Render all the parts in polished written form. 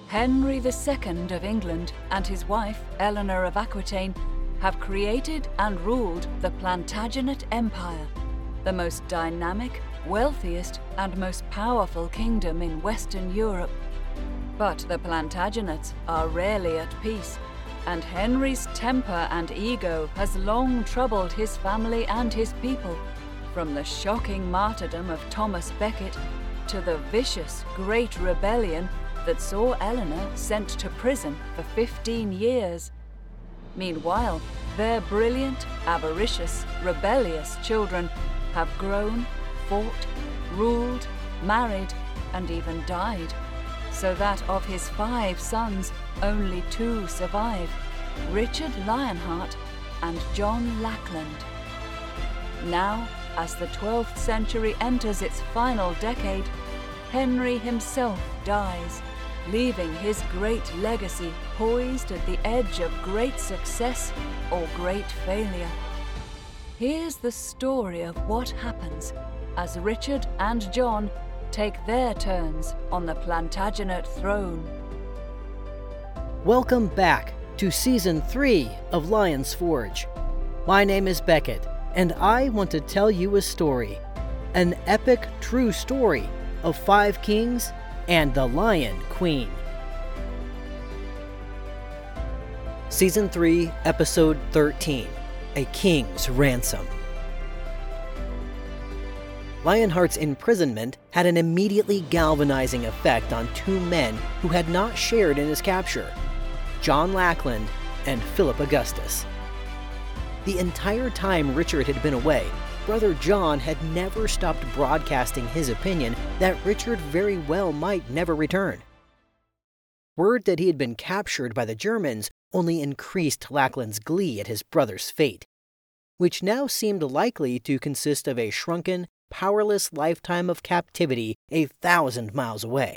Henry II of England and his wife, Eleanor of Aquitaine, have created and ruled the Plantagenet Empire, the most dynamic, wealthiest, and most powerful kingdom in Western Europe. But the Plantagenets are rarely at peace, and Henry's temper and ego has long troubled his family and his people, from the shocking martyrdom of Thomas Becket to the vicious Great Rebellion that saw Eleanor sent to prison for 15 years. Meanwhile, their brilliant, avaricious, rebellious children have grown, fought, ruled, married, and even died, so that of his 5 sons, only 2 survive, Richard Lionheart and John Lackland. Now, as the 12th century enters its final decade, Henry himself dies, leaving his great legacy poised at the edge of great success or great failure. Here's the story of what happens as Richard and John take their turns on the Plantagenet throne. Welcome back to Season 3 of Lion's Forge. My name is Becket, and I want to tell you a story. An epic true story of 5 kings and the Lion Queen. Season 3, Episode 13, A King's Ransom. Lionheart's imprisonment had an immediately galvanizing effect on 2 men who had not shared in his capture, John Lackland and Philip Augustus. The entire time Richard had been away, Brother John had never stopped broadcasting his opinion that Richard very well might never return. Word that he had been captured by the Germans only increased Lackland's glee at his brother's fate, which now seemed likely to consist of a shrunken, powerless lifetime of captivity 1,000 miles away.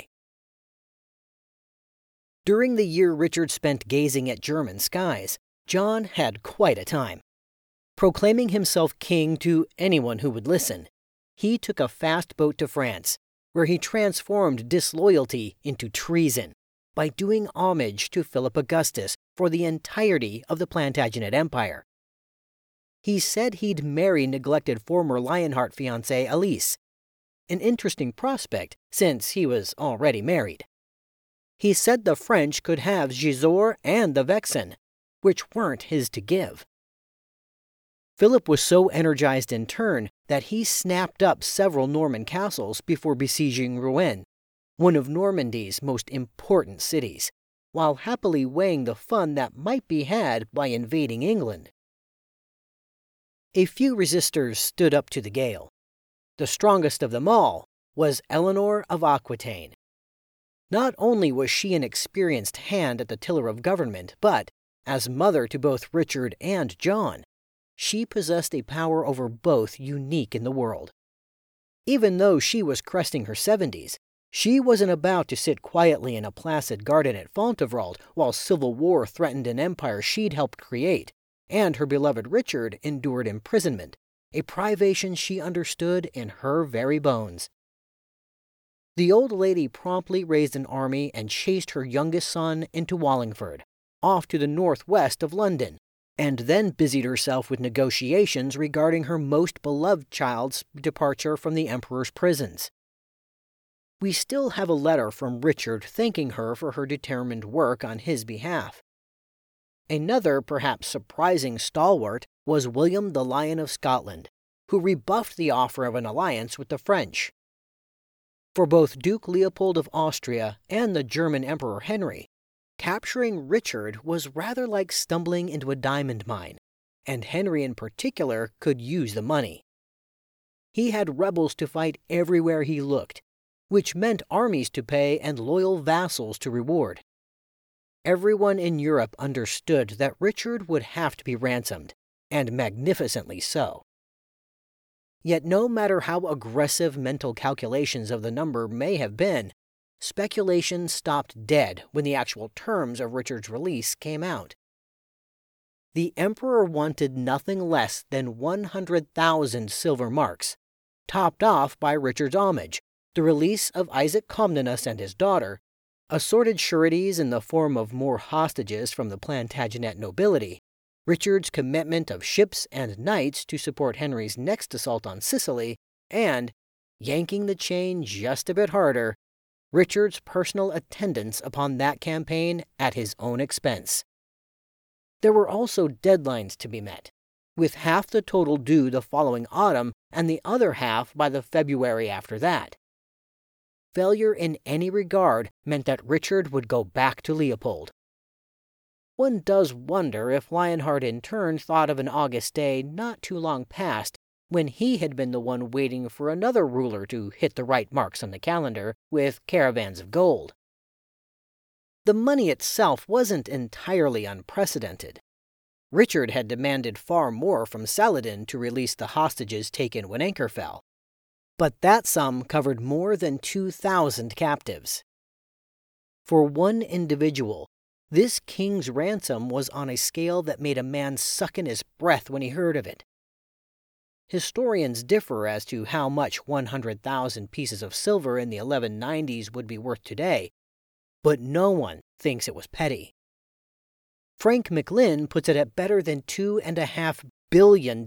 During the year Richard spent gazing at German skies, John had quite a time. Proclaiming himself king to anyone who would listen, he took a fast boat to France, where he transformed disloyalty into treason by doing homage to Philip Augustus for the entirety of the Plantagenet Empire. He said he'd marry neglected former Lionheart fiancée Elise, an interesting prospect since he was already married. He said the French could have Gisors and the Vexin, which weren't his to give. Philip was so energized in turn that he snapped up several Norman castles before besieging Rouen, one of Normandy's most important cities, while happily weighing the fun that might be had by invading England. A few resistors stood up to the gale. The strongest of them all was Eleanor of Aquitaine. Not only was she an experienced hand at the tiller of government, but, as mother to both Richard and John, she possessed a power over both unique in the world. Even though she was cresting her 70s, she wasn't about to sit quietly in a placid garden at Fontevraud while civil war threatened an empire she'd helped create, and her beloved Richard endured imprisonment, a privation she understood in her very bones. The old lady promptly raised an army and chased her youngest son into Wallingford, off to the northwest of London, and then busied herself with negotiations regarding her most beloved child's departure from the Emperor's prisons. We still have a letter from Richard thanking her for her determined work on his behalf. Another, perhaps surprising stalwart was William the Lion of Scotland, who rebuffed the offer of an alliance with the French. For both Duke Leopold of Austria and the German Emperor Henry, capturing Richard was rather like stumbling into a diamond mine, and Henry in particular could use the money. He had rebels to fight everywhere he looked, which meant armies to pay and loyal vassals to reward. Everyone in Europe understood that Richard would have to be ransomed, and magnificently so. Yet no matter how aggressive mental calculations of the number may have been, speculation stopped dead when the actual terms of Richard's release came out. The Emperor wanted nothing less than 100,000 silver marks, topped off by Richard's homage, the release of Isaac Comnenus and his daughter, Assorted sureties in the form of more hostages from the Plantagenet nobility, Richard's commitment of ships and knights to support Henry's next assault on Sicily, and, yanking the chain just a bit harder, Richard's personal attendance upon that campaign at his own expense. There were also deadlines to be met, with half the total due the following autumn and the other half by the February after that. Failure in any regard meant that Richard would go back to Leopold. One does wonder if Lionheart in turn thought of an August day not too long past when he had been the one waiting for another ruler to hit the right marks on the calendar with caravans of gold. The money itself wasn't entirely unprecedented. Richard had demanded far more from Saladin to release the hostages taken when Acre fell, but that sum covered more than 2,000 captives. For one individual, this king's ransom was on a scale that made a man suck in his breath when he heard of it. Historians differ as to how much 100,000 pieces of silver in the 1190s would be worth today, but no one thinks it was petty. Frank McLynn puts it at better than $2.5 billion.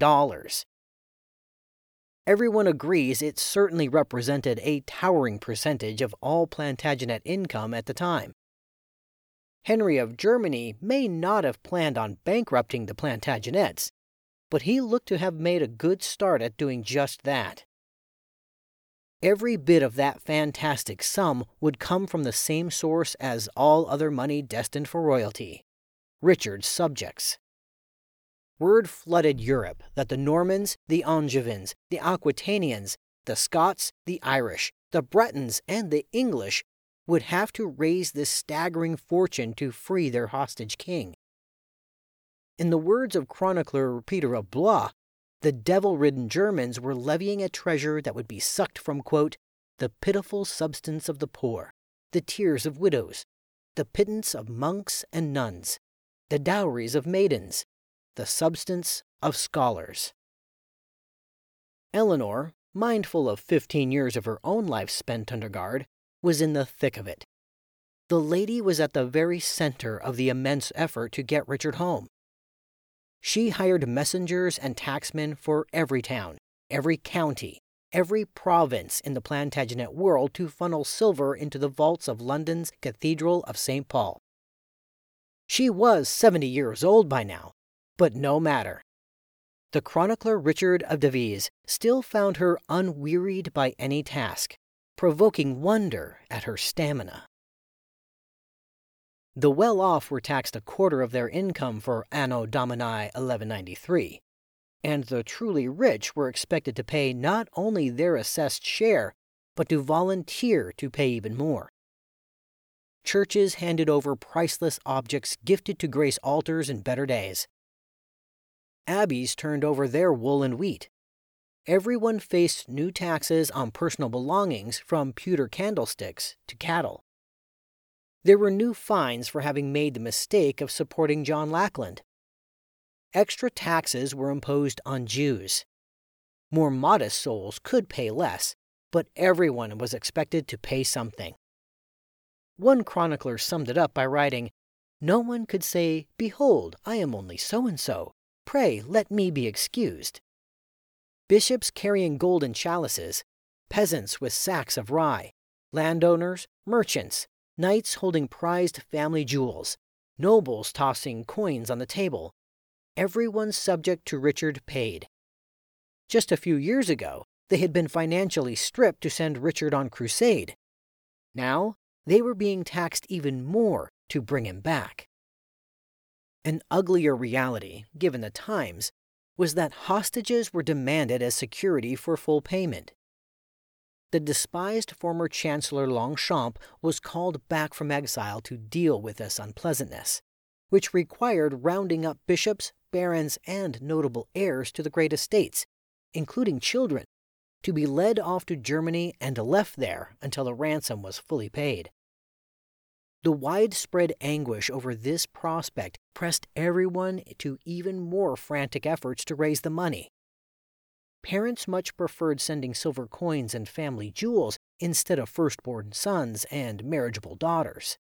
Everyone agrees it certainly represented a towering percentage of all Plantagenet income at the time. Henry of Germany may not have planned on bankrupting the Plantagenets, but he looked to have made a good start at doing just that. Every bit of that fantastic sum would come from the same source as all other money destined for royalty: Richard's subjects. Word flooded Europe that the Normans, the Angevins, the Aquitanians, the Scots, the Irish, the Bretons, and the English would have to raise this staggering fortune to free their hostage king. In the words of chronicler Peter of Blois, the devil-ridden Germans were levying a treasure that would be sucked from, quote, the pitiful substance of the poor, the tears of widows, the pittance of monks and nuns, the dowries of maidens, the substance of scholars. Eleanor, mindful of 15 years of her own life spent under guard, was in the thick of it. The lady was at the very center of the immense effort to get Richard home. She hired messengers and tacksmen for every town, every county, every province in the Plantagenet world to funnel silver into the vaults of London's Cathedral of St. Paul. She was 70 years old by now, but no matter. The chronicler Richard of Devizes still found her unwearied by any task, provoking wonder at her stamina. The well-off were taxed a quarter of their income for Anno Domini 1193, and the truly rich were expected to pay not only their assessed share, but to volunteer to pay even more. Churches handed over priceless objects gifted to grace altars in better days. Abbeys turned over their wool and wheat. Everyone faced new taxes on personal belongings, from pewter candlesticks to cattle. There were new fines for having made the mistake of supporting John Lackland. Extra taxes were imposed on Jews. More modest souls could pay less, but everyone was expected to pay something. One chronicler summed it up by writing, "No one could say, 'Behold, I am only so-and-so. Pray, let me be excused.' Bishops carrying golden chalices, peasants with sacks of rye, landowners, merchants, knights holding prized family jewels, nobles tossing coins on the table. Everyone subject to Richard paid. Just a few years ago, they had been financially stripped to send Richard on crusade. Now, they were being taxed even more to bring him back. An uglier reality, given the times, was that hostages were demanded as security for full payment. The despised former Chancellor Longchamp was called back from exile to deal with this unpleasantness, which required rounding up bishops, barons, and notable heirs to the great estates, including children, to be led off to Germany and left there until the ransom was fully paid. The widespread anguish over this prospect pressed everyone to even more frantic efforts to raise the money. Parents much preferred sending silver coins and family jewels instead of firstborn sons and marriageable daughters.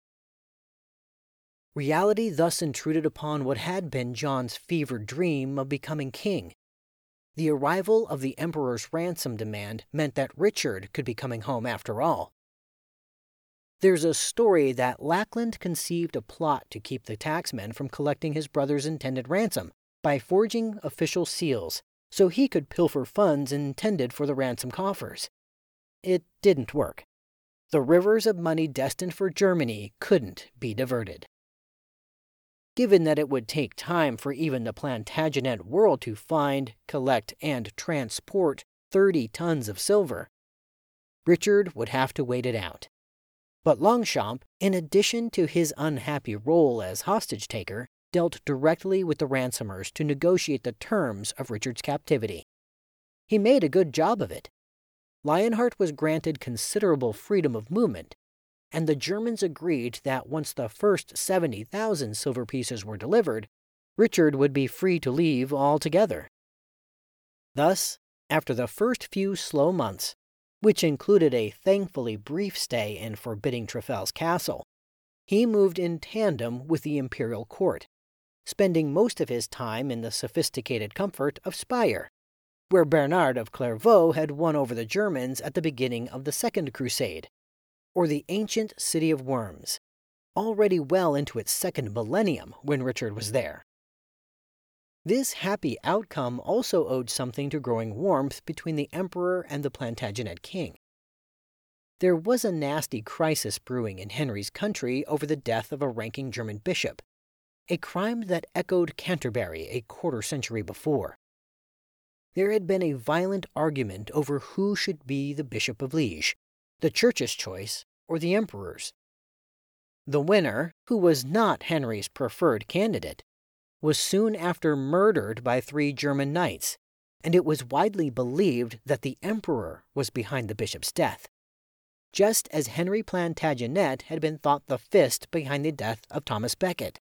Reality thus intruded upon what had been John's fevered dream of becoming king. The arrival of the emperor's ransom demand meant that Richard could be coming home after all. There's a story that Lackland conceived a plot to keep the taxman from collecting his brother's intended ransom by forging official seals so he could pilfer funds intended for the ransom coffers. It didn't work. The rivers of money destined for Germany couldn't be diverted. Given that it would take time for even the Plantagenet world to find, collect, and transport 30 tons of silver, Richard would have to wait it out. But Longchamp, in addition to his unhappy role as hostage-taker, dealt directly with the ransomers to negotiate the terms of Richard's captivity. He made a good job of it. Lionheart was granted considerable freedom of movement, and the Germans agreed that once the first 70,000 silver pieces were delivered, Richard would be free to leave altogether. Thus, after the first few slow months, which included a thankfully brief stay in forbidding Trafal's castle, he moved in tandem with the imperial court, spending most of his time in the sophisticated comfort of Speyer, where Bernard of Clairvaux had won over the Germans at the beginning of the Second Crusade, or the ancient city of Worms, already well into its second millennium when Richard was there. This happy outcome also owed something to growing warmth between the emperor and the Plantagenet king. There was a nasty crisis brewing in Henry's country over the death of a ranking German bishop, a crime that echoed Canterbury a quarter-century before. There had been a violent argument over who should be the Bishop of Liege, the Church's choice or the Emperor's. The winner, who was not Henry's preferred candidate, was soon after murdered by 3 German knights, and it was widely believed that the Emperor was behind the bishop's death, just as Henry Plantagenet had been thought the fist behind the death of Thomas Becket.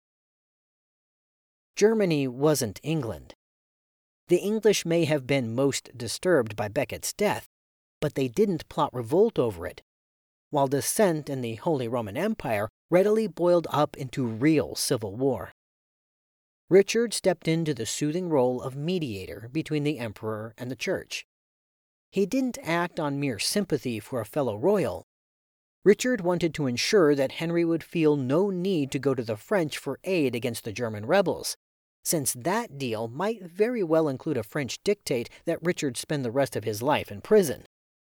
Germany wasn't England. The English may have been most disturbed by Becket's death, but they didn't plot revolt over it, while dissent in the Holy Roman Empire readily boiled up into real civil war. Richard stepped into the soothing role of mediator between the emperor and the church. He didn't act on mere sympathy for a fellow royal. Richard wanted to ensure that Henry would feel no need to go to the French for aid against the German rebels, since that deal might very well include a French dictate that Richard spend the rest of his life in prison.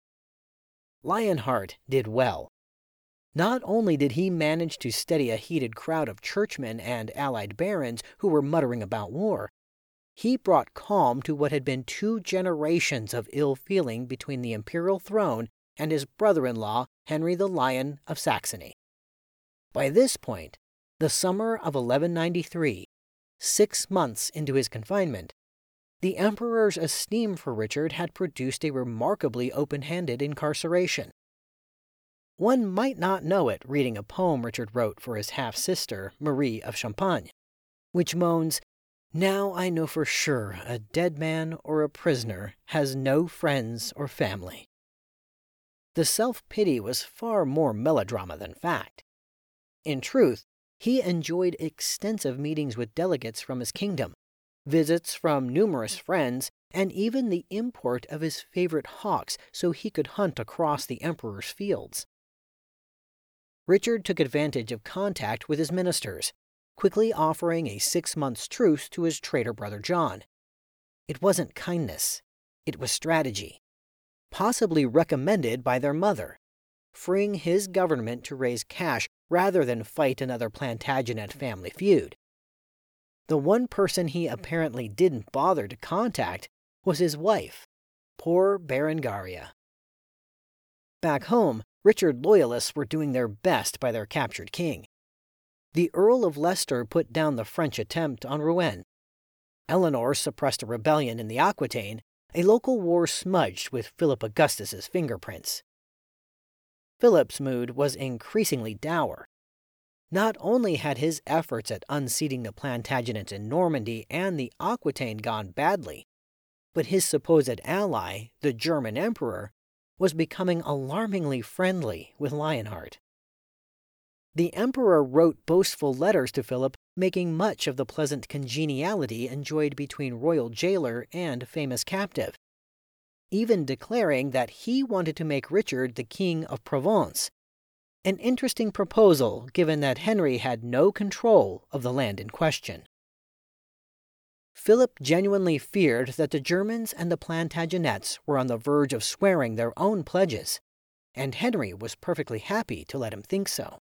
Lionheart did well. Not only did he manage to steady a heated crowd of churchmen and allied barons who were muttering about war, he brought calm to what had been 2 generations of ill feeling between the imperial throne and his brother-in-law, Henry the Lion of Saxony. By this point, the summer of 1193, 6 months into his confinement, the emperor's esteem for Richard had produced a remarkably open-handed incarceration. One might not know it reading a poem Richard wrote for his half-sister, Marie of Champagne, which moans, "Now I know for sure a dead man or a prisoner has no friends or family." The self-pity was far more melodrama than fact. In truth, he enjoyed extensive meetings with delegates from his kingdom, visits from numerous friends, and even the import of his favorite hawks so he could hunt across the emperor's fields. Richard took advantage of contact with his ministers, quickly offering a 6-month truce to his traitor brother John. It wasn't kindness, it was strategy, possibly recommended by their mother, freeing his government to raise cash rather than fight another Plantagenet family feud. The one person he apparently didn't bother to contact was his wife, poor Berengaria. Back home, Richard loyalists were doing their best by their captured king. The Earl of Leicester put down the French attempt on Rouen. Eleanor suppressed a rebellion in the Aquitaine, a local war smudged with Philip Augustus's fingerprints. Philip's mood was increasingly dour. Not only had his efforts at unseating the Plantagenets in Normandy and the Aquitaine gone badly, but his supposed ally, the German emperor, was becoming alarmingly friendly with Lionheart. The emperor wrote boastful letters to Philip, making much of the pleasant congeniality enjoyed between royal jailer and famous captive, even declaring that he wanted to make Richard the King of Provence, an interesting proposal given that Henry had no control of the land in question. Philip genuinely feared that the Germans and the Plantagenets were on the verge of swearing their own pledges, and Henry was perfectly happy to let him think so.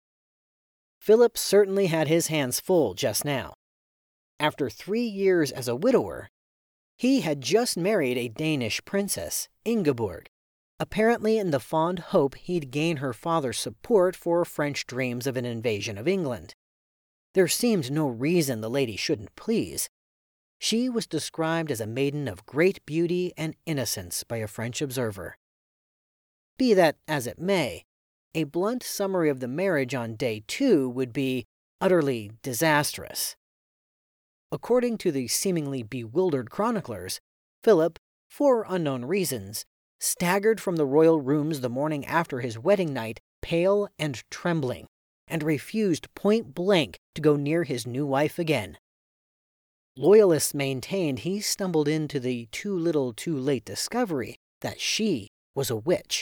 Philip certainly had his hands full just now. After 3 years as a widower, he had just married a Danish princess, Ingeborg, apparently in the fond hope he'd gain her father's support for French dreams of an invasion of England. There seemed no reason the lady shouldn't please. She was described as a maiden of great beauty and innocence by a French observer. Be that as it may, a blunt summary of the marriage on day 2 would be utterly disastrous. According to the seemingly bewildered chroniclers, Philip, for unknown reasons, staggered from the royal rooms the morning after his wedding night, pale and trembling, and refused point-blank to go near his new wife again. Loyalists maintained he stumbled into the too little too late discovery that she was a witch.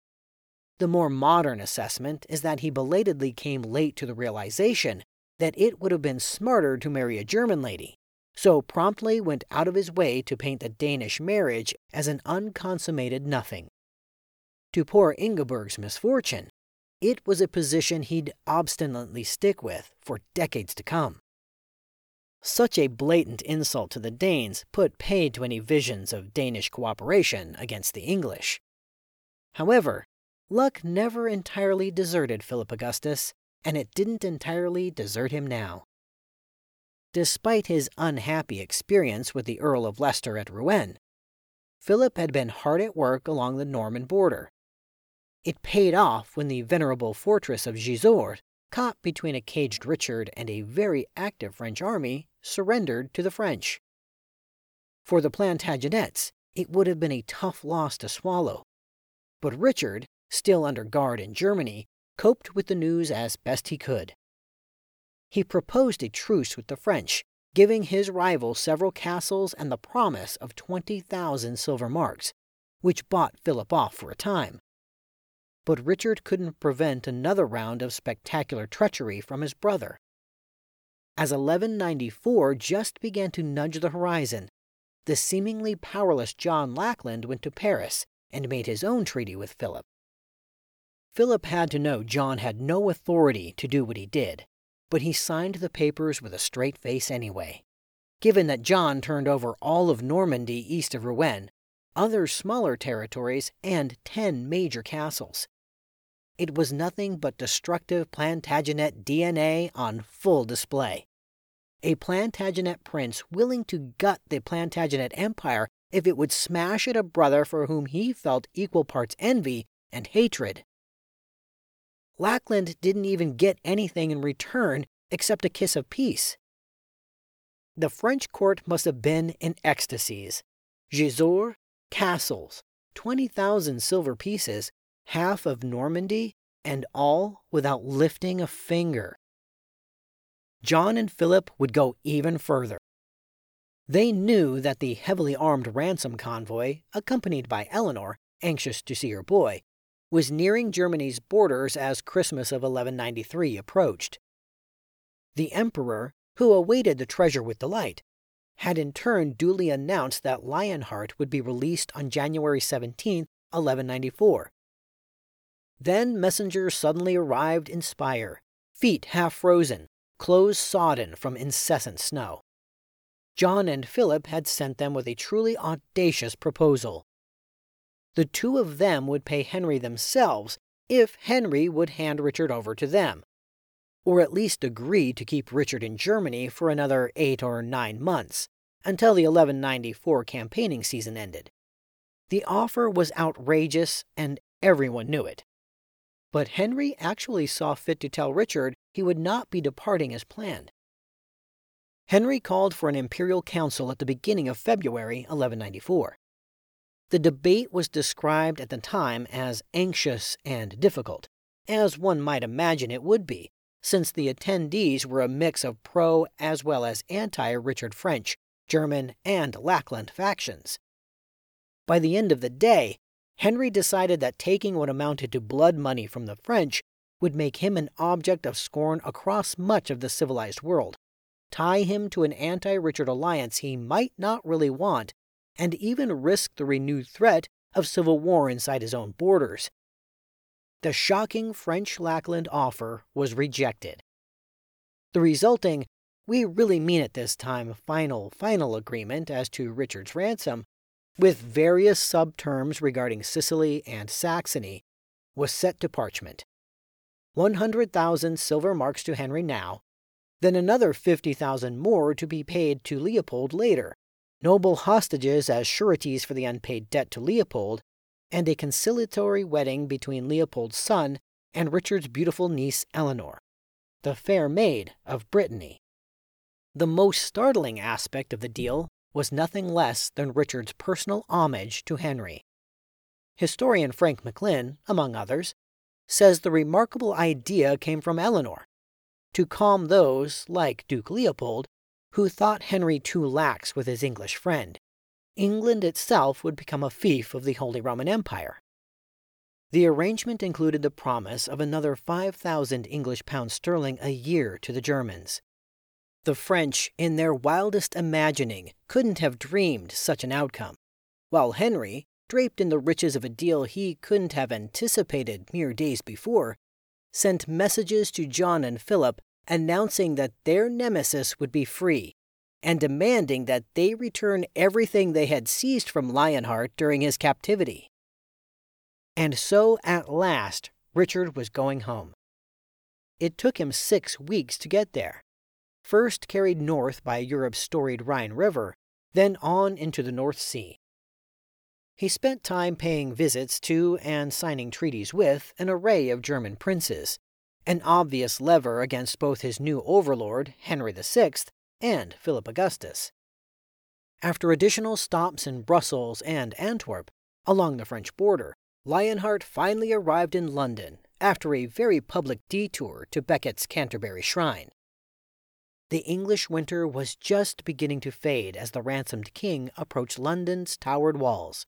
The more modern assessment is that he belatedly came late to the realization that it would have been smarter to marry a German lady, so promptly went out of his way to paint the Danish marriage as an unconsummated nothing. To poor Ingeborg's misfortune, it was a position he'd obstinately stick with for decades to come. Such a blatant insult to the Danes put paid to any visions of Danish cooperation against the English. However, luck never entirely deserted Philip Augustus, and it didn't entirely desert him now. Despite his unhappy experience with the Earl of Leicester at Rouen, Philip had been hard at work along the Norman border. It paid off when the venerable fortress of Gisors, caught between a caged Richard and a very active French army, surrendered to the French. For the Plantagenets, it would have been a tough loss to swallow, but Richard, still under guard in Germany, coped with the news as best he could. He proposed a truce with the French, giving his rival several castles and the promise of 20,000 silver marks, which bought Philip off for a time. But Richard couldn't prevent another round of spectacular treachery from his brother. As 1194 just began to nudge the horizon, the seemingly powerless John Lackland went to Paris and made his own treaty with Philip. Philip had to know John had no authority to do what he did, but he signed the papers with a straight face anyway. Given that John turned over all of Normandy east of Rouen, other smaller territories, and 10 major castles. It was nothing but destructive Plantagenet DNA on full display. A Plantagenet prince willing to gut the Plantagenet Empire if it would smash at a brother for whom he felt equal parts envy and hatred. Lackland didn't even get anything in return except a kiss of peace. The French court must have been in ecstasies. Gisors, castles, 20,000 silver pieces, half of Normandy, and all without lifting a finger. John and Philip would go even further. They knew that the heavily armed ransom convoy, accompanied by Eleanor, anxious to see her boy, was nearing Germany's borders as Christmas of 1193 approached. The emperor, who awaited the treasure with delight, had in turn duly announced that Lionheart would be released on January 17, 1194. Then messengers suddenly arrived in Speyer, feet half frozen, clothes sodden from incessant snow. John and Philip had sent them with a truly audacious proposal. The two of them would pay Henry themselves if Henry would hand Richard over to them, or at least agree to keep Richard in Germany for another 8 or 9 months, until the 1194 campaigning season ended. The offer was outrageous, and everyone knew it. But Henry actually saw fit to tell Richard he would not be departing as planned. Henry called for an imperial council at the beginning of February 1194. The debate was described at the time as anxious and difficult, as one might imagine it would be, since the attendees were a mix of pro as well as anti-Richard French, German, and Lackland factions. By the end of the day, Henry decided that taking what amounted to blood money from the French would make him an object of scorn across much of the civilized world, tie him to an anti-Richard alliance he might not really want, and even risk the renewed threat of civil war inside his own borders. The shocking French Lackland offer was rejected. The resulting, we really mean it this time, final agreement as to Richard's ransom, with various sub-terms regarding Sicily and Saxony, was set to parchment. 100,000 silver marks to Henry now, then another 50,000 more to be paid to Leopold later, noble hostages as sureties for the unpaid debt to Leopold, and a conciliatory wedding between Leopold's son and Richard's beautiful niece Eleanor, the fair maid of Brittany. The most startling aspect of the deal was nothing less than Richard's personal homage to Henry. Historian Frank McLynn, among others, says the remarkable idea came from Eleanor, to calm those, like Duke Leopold, who thought Henry too lax with his English friend. England itself would become a fief of the Holy Roman Empire. The arrangement included the promise of another 5,000 English pounds sterling a year to the Germans. The French, in their wildest imagining, couldn't have dreamed such an outcome, while Henry, draped in the riches of a deal he couldn't have anticipated mere days before, sent messages to John and Philip announcing that their nemesis would be free, and demanding that they return everything they had seized from Lionheart during his captivity. And so, at last, Richard was going home. It took him 6 weeks to get there, first carried north by Europe's storied Rhine River, then on into the North Sea. He spent time paying visits to and signing treaties with an array of German princes, an obvious lever against both his new overlord, Henry VI, and Philip Augustus. After additional stops in Brussels and Antwerp, along the French border, Lionheart finally arrived in London after a very public detour to Becket's Canterbury Shrine. The English winter was just beginning to fade as the ransomed king approached London's towered walls.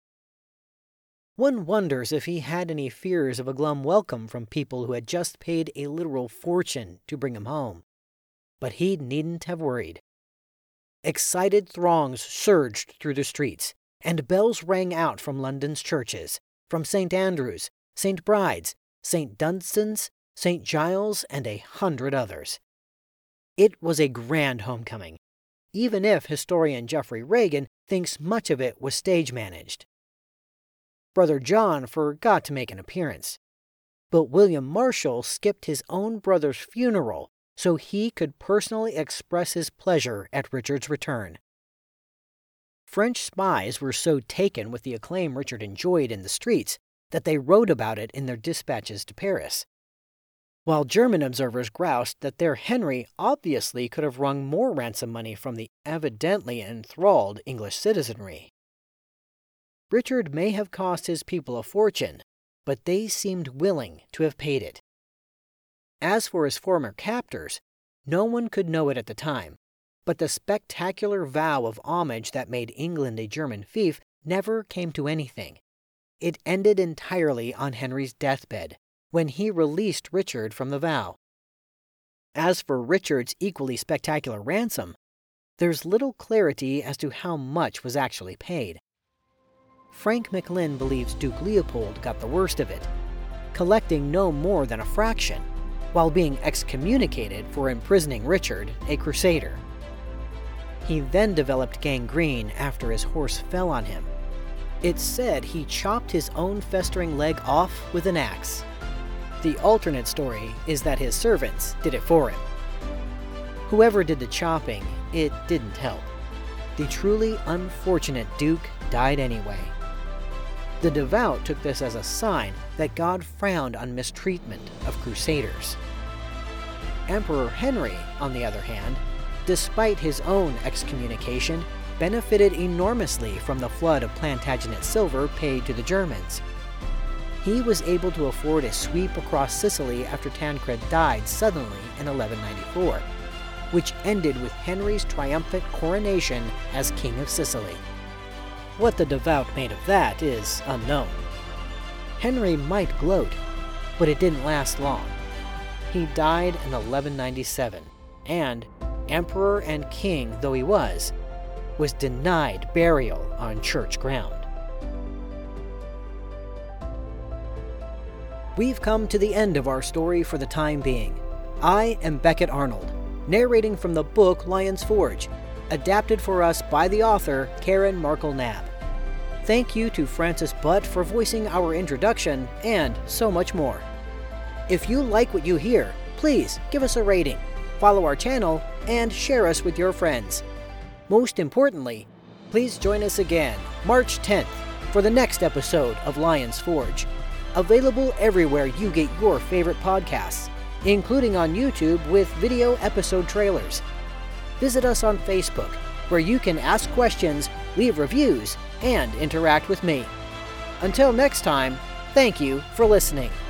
One wonders if he had any fears of a glum welcome from people who had just paid a literal fortune to bring him home. But he needn't have worried. Excited throngs surged through the streets, and bells rang out from London's churches, from St. Andrew's, St. Bride's, St. Dunstan's, St. Giles, and 100 others. It was a grand homecoming, even if historian Geoffrey Reagan thinks much of it was stage-managed. Brother John forgot to make an appearance, but William Marshall skipped his own brother's funeral so he could personally express his pleasure at Richard's return. French spies were so taken with the acclaim Richard enjoyed in the streets that they wrote about it in their dispatches to Paris, while German observers groused that their Henry obviously could have wrung more ransom money from the evidently enthralled English citizenry. Richard may have cost his people a fortune, but they seemed willing to have paid it. As for his former captors, no one could know it at the time, but the spectacular vow of homage that made England a German fief never came to anything. It ended entirely on Henry's deathbed, when he released Richard from the vow. As for Richard's equally spectacular ransom, there's little clarity as to how much was actually paid. Frank McLynn believes Duke Leopold got the worst of it, collecting no more than a fraction, while being excommunicated for imprisoning Richard, a crusader. He then developed gangrene after his horse fell on him. It's said he chopped his own festering leg off with an axe. The alternate story is that his servants did it for him. Whoever did the chopping, it didn't help. The truly unfortunate Duke died anyway. The devout took this as a sign that God frowned on mistreatment of crusaders. Emperor Henry, on the other hand, despite his own excommunication, benefited enormously from the flood of Plantagenet silver paid to the Germans. He was able to afford a sweep across Sicily after Tancred died suddenly in 1194, which ended with Henry's triumphant coronation as King of Sicily. What the devout made of that is unknown. Henry might gloat, but it didn't last long. He died in 1197, and, emperor and king though he was denied burial on church ground. We've come to the end of our story for the time being. I am Beckett Arnold, narrating from the book Lion's Forge, adapted for us by the author Karen Markle-Knapp. Thank you to Francis Butt for voicing our introduction, and so much more. If you like what you hear, please give us a rating, follow our channel, and share us with your friends. Most importantly, please join us again March 10th for the next episode of Lion's Forge, available everywhere you get your favorite podcasts, including on YouTube with video episode trailers. Visit us on Facebook, where you can ask questions, leave reviews, and interact with me. Until next time, thank you for listening.